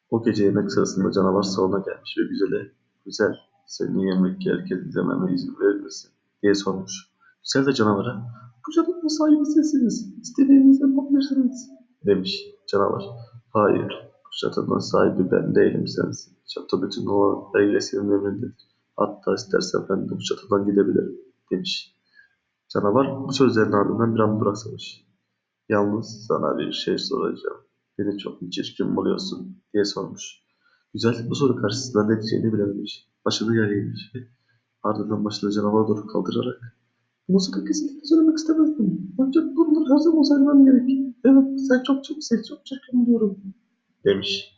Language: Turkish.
O gece yemek sırasında canavar salona gelmiş ve güzele, "Güzel, senin yemek yerken izlememe izin verir misin?" diye sormuş. Güzel de canavara, "Bu çadırın sahibi sizsiniz, İstediğinizi yapabilirsiniz," demiş. Canavar, "Hayır, bu çadırın sahibi ben değilim, sensin. Çatı bütün olanlarıyla senin emrindedir. Hatta istersen ben de bu çatıdan gidebilirim," demiş. Canavar bu sözlerin ardından bir an duraksamış. "Yalnız sana bir şey soracağım. Beni çok mu çirkin buluyorsun?" diye sormuş. Güzel bu soru karşısında ne diyeceğini bilememiş. Başını yere eğmiş ve ardından başını canavara doğru kaldırarak, "Bunu sana kesinlikle söylemek istemezdim. Ancak bunları her zaman söylemem gerek. Evet, seni çok çirkin buluyorum," demiş.